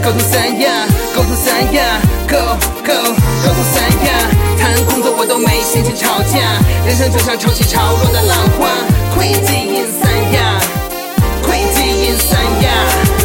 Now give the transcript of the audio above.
Go to 三亚 Go to 三亚 Go to 三亚，谈工作我都没心情吵架，人生就像潮起潮落的浪花， Crazy in 三亚。